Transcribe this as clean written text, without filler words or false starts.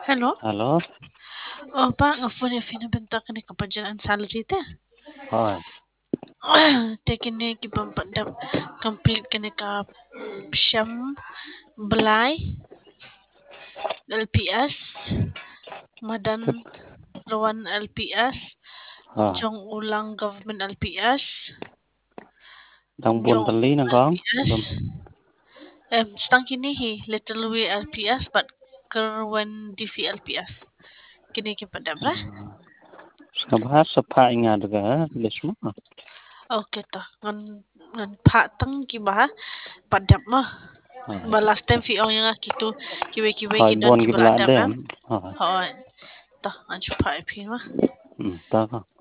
Hello? Halo, Oh, pa, nga phone yung finabenta ka ni kapadyan ang salary te. hoy, Te kini kipampadam complete ka ni ka siyam balay LPS Madan Rawan LPS ha, Chong Ulang Government LPS đang buồn Jong tâm lý nè con. LPS Bum, stang kini hi Little Way LPS but Kerwen DV LPS kini kipadam lah. Sabah sapa inga daga lismo. Okay ta ngan patang kiba padam mah. Hoy, But last time fi ong yang gitu kiwe hoy kidon buồn cái kibal bala adam na. dem. Hoy, Hoy, ta anju pa ipin ma. ta con.